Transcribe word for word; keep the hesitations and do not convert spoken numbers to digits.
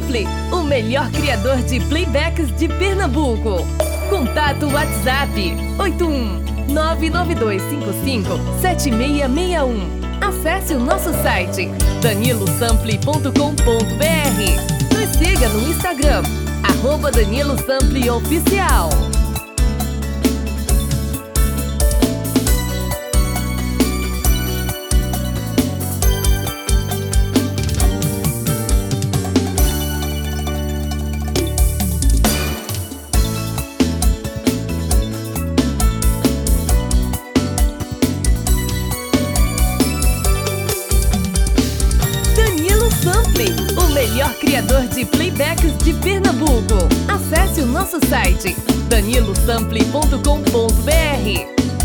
Sample, o melhor criador de playbacks de Pernambuco. Contato WhatsApp oito um nove nove dois cinco cinco sete seis seis um. Acesse o nosso site danilo sample ponto com ponto br. Nos siga no Instagram, arroba Danilo Sample Oficial. Sample, o melhor criador de playbacks de Pernambuco. Acesse o nosso site danilo sample ponto com ponto br.